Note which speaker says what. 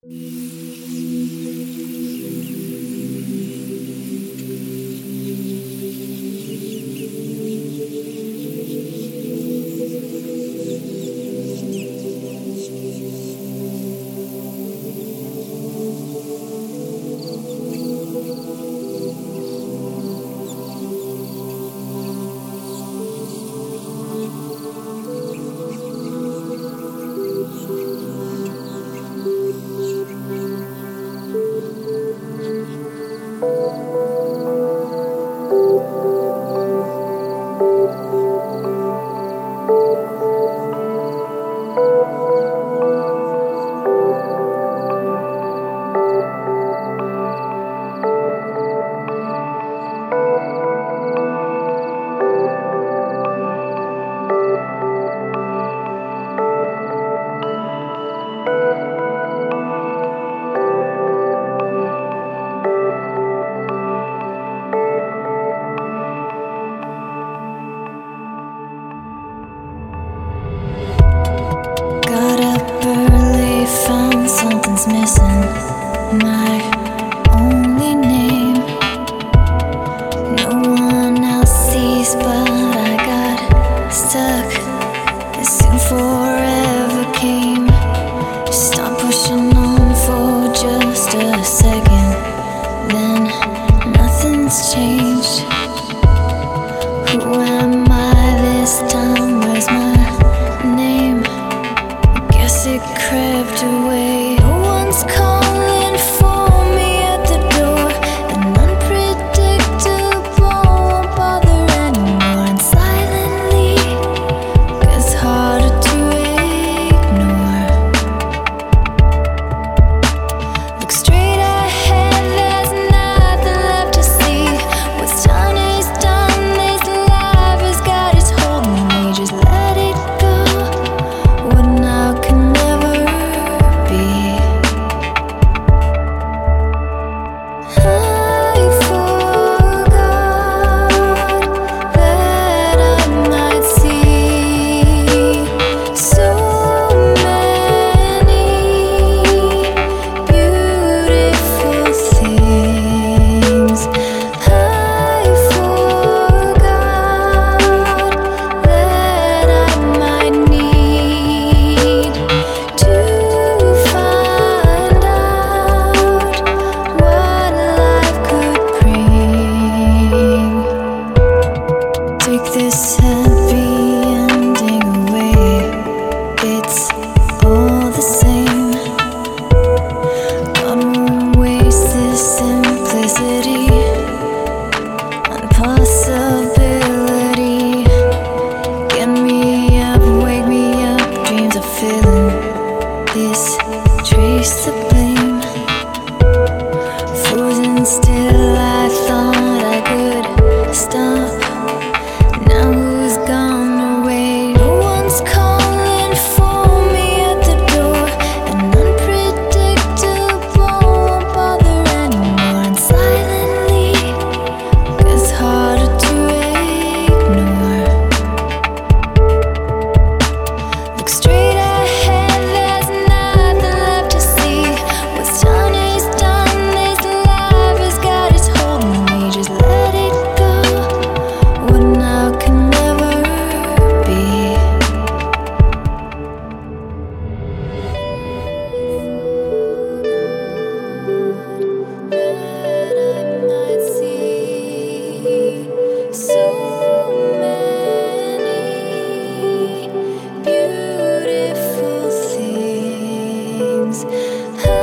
Speaker 1: Got up early, found something's missing. My only name. No one else sees, but I got stuck. It soon forever came. Stop pushing on for just a second. Then nothing's changed. Who am I this time? Where's my name? Guess it crept away. No one's calling for me at the door. An unpredictable won't bother anymore. And silently gets harder to ignore. Look straight ahead, there's nothing left to see. What's done is done. This life has got its hold on me. Just let it go. What now can never be. I forgot that I might see so many beautiful things. I forgot that I might need to find out what life could bring. Take this happy ending away. It's all the same. God won't waste this simplicity and possibility. Get me up, wake me up, dreams are filling this. Trace the blame. Frozen still, I thought I could stop. Now who's gone away? No one's calling for me at the door. An unpredictable won't bother anymore. And silently gets harder to ignore. Look straight ahead, there's nothing left to see. What's done is done. This life has got its hold on me. Just let it go. What now can never be. That I might see so many beautiful things.